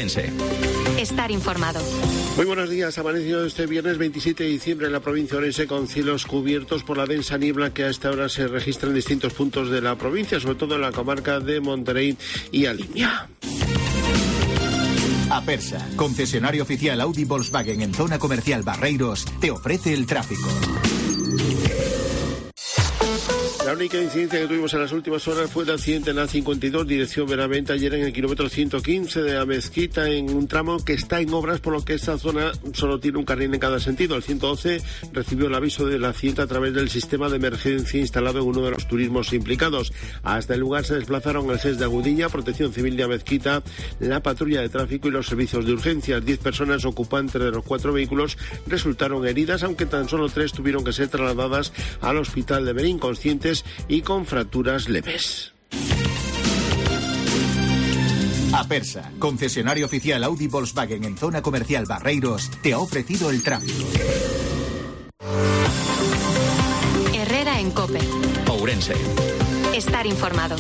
Ourense. Estar informado. Muy buenos días. Amaneció este viernes 27 de diciembre en la provincia de Ourense con cielos cubiertos por la densa niebla que a esta hora se registra en distintos puntos de la provincia, sobre todo en la comarca de Monterrey y Alimia. Apersa, concesionario oficial Audi Volkswagen en zona comercial Barreiros, te ofrece el tráfico. La única incidencia que tuvimos en las últimas horas fue el accidente en la 52, dirección Benavente, ayer en el kilómetro 115 de la Mezquita, en un tramo que está en obras, por lo que esta zona solo tiene un carril en cada sentido. El 112 recibió el aviso del accidente a través del sistema de emergencia instalado en uno de los turismos implicados. Hasta el lugar se desplazaron el SES de Agudiña, Protección Civil de Mezquita, la patrulla de tráfico y los servicios de urgencias. 10 personas ocupantes de los 4 vehículos resultaron heridas, aunque tan solo 3 tuvieron que ser trasladadas al hospital de Berín, conscientes y con fracturas leves. Apersa, concesionario oficial Audi Volkswagen en zona comercial Barreiros, te ha ofrecido el tráfico. Herrera en COPE. Ourense. Estar informado.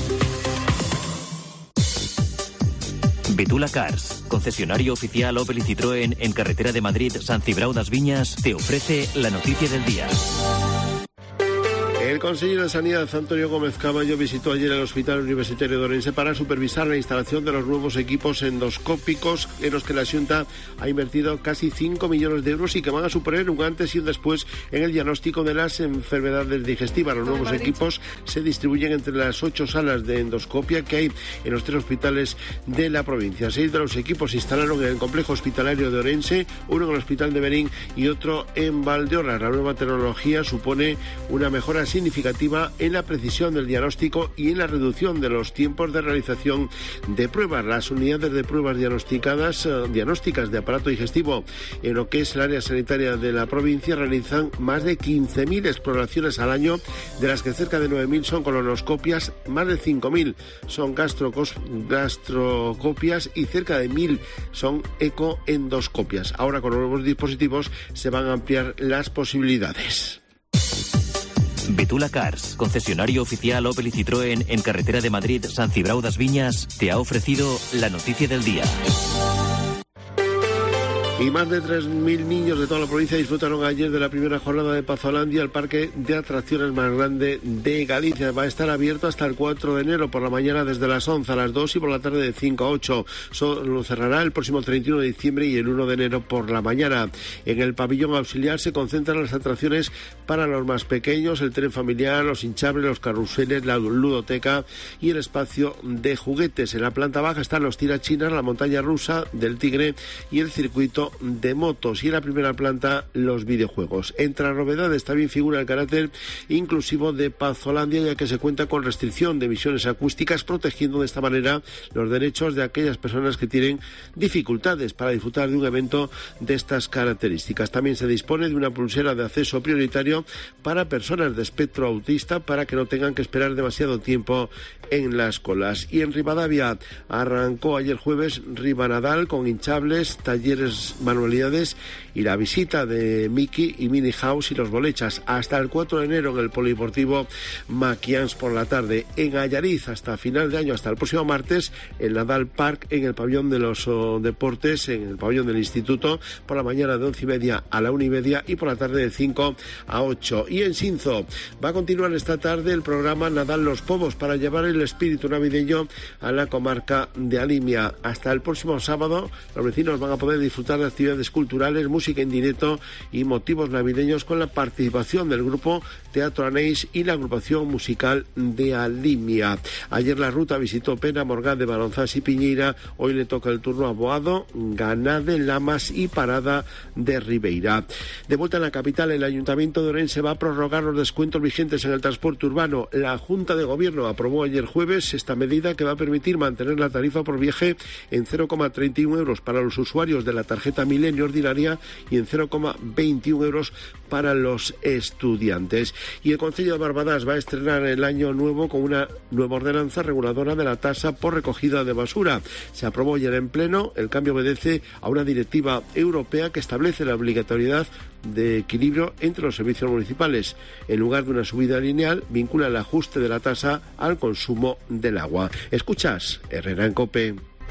Betula Cars, concesionario oficial Opel y Citroën en carretera de Madrid, San Cibrao das Viñas, te ofrece la noticia del día. El consejero de Sanidad, Antonio Gómez Caballo, visitó ayer el Hospital Universitario de Ourense para supervisar la instalación de los nuevos equipos endoscópicos en los que la Xunta ha invertido casi 5 millones de euros y que van a suponer un antes y un después en el diagnóstico de las enfermedades digestivas. Los nuevos equipos se distribuyen entre las 8 salas de endoscopia que hay en los 3 hospitales de la provincia. 6 de los equipos se instalaron en el complejo hospitalario de Ourense, uno en el Hospital de Berín y otro en Valdeorras. La nueva tecnología supone una mejora significativa en la precisión del diagnóstico y en la reducción de los tiempos de realización de pruebas. Las unidades de pruebas diagnósticas de aparato digestivo en lo que es el área sanitaria de la provincia realizan más de 15.000 exploraciones al año, de las que cerca de 9.000 son colonoscopias, más de 5.000 son gastrocopias y cerca de 1.000 son ecoendoscopias. Ahora, con los nuevos dispositivos se van a ampliar las posibilidades. Betula Cars, concesionario oficial Opel y Citroën en carretera de Madrid, San Cibrao das Viñas, te ha ofrecido la noticia del día. Y más de 3.000 niños de toda la provincia disfrutaron ayer de la primera jornada de Pazolandia, el parque de atracciones más grande de Galicia. Va a estar abierto hasta el 4 de enero, por la mañana desde las 11 a las 2 y por la tarde de 5 a 8. Lo cerrará el próximo 31 de diciembre y el 1 de enero por la mañana. En el pabellón auxiliar se concentran las atracciones para los más pequeños, el tren familiar, los hinchables, los carruseles, la ludoteca y el espacio de juguetes. En la planta baja están los tirachinas, la montaña rusa del Tigre y el circuito de motos, y en la primera planta los videojuegos. Entre las novedades también figura el carácter inclusivo de Pazolandia, ya que se cuenta con restricción de emisiones acústicas, protegiendo de esta manera los derechos de aquellas personas que tienen dificultades para disfrutar de un evento de estas características. También se dispone de una pulsera de acceso prioritario para personas de espectro autista, para que no tengan que esperar demasiado tiempo en las colas. Y en Rivadavia arrancó ayer jueves Ribanadal con hinchables, talleres, manualidades y la visita de Mickey y Minnie House y los bolechas. Hasta el 4 de enero en el Polideportivo Maquians por la tarde. En Allariz hasta final de año, hasta el próximo martes, en Nadal Park, en el pabellón de los deportes, en el pabellón del instituto, por la mañana de 11:30 a la 1:30 y por la tarde de 5 a 8. Y en Sinzo va a continuar esta tarde el programa Nadal Los Pobos para llevar el espíritu navideño a la comarca de Alimia. Hasta el próximo sábado los vecinos van a poder disfrutar de actividades culturales, música en directo y motivos navideños con la participación del grupo Teatro Aneix y la agrupación musical de Alimia. Ayer la ruta visitó Pena, Morgade, Baronzás y Piñeira. Hoy le toca el turno a Boado, Ganade, Lamas y Parada de Ribeira. De vuelta en la capital, el Ayuntamiento de Ourense va a prorrogar los descuentos vigentes en el transporte urbano. La Junta de Gobierno aprobó ayer jueves esta medida que va a permitir mantener la tarifa por viaje en 0,31 euros para los usuarios de la tarjeta Milenio ordinaria y en 0,21 euros para los estudiantes. Y el Concello de Barbadas va a estrenar el año nuevo con una nueva ordenanza reguladora de la tasa por recogida de basura. Se aprobó ayer en pleno. El cambio obedece a una directiva europea que establece la obligatoriedad de equilibrio entre los servicios municipales. En lugar de una subida lineal, vincula el ajuste de la tasa al consumo del agua. Escuchas Herrera en COPE.